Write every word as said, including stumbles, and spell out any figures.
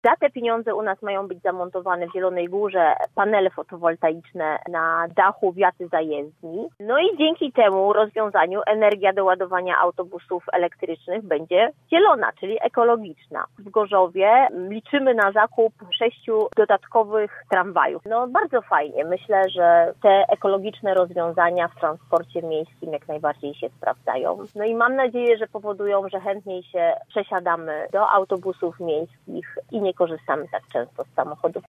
Za te pieniądze u nas mają być zamontowane w Zielonej Górze panele fotowoltaiczne na dachu wiaty zajezdni. No i dzięki temu rozwiązaniu energia do ładowania autobusów elektrycznych będzie zielona, czyli ekologiczna. W Gorzowie liczymy na zakup sześciu dodatkowych tramwajów. No bardzo fajnie. Myślę, że te ekologiczne rozwiązania w transporcie miejskim jak najbardziej się sprawdzają. No i mam nadzieję, że powodują, że chętniej się przesiadamy do autobusów miejskich i nie korzystamy tak często z samochodów.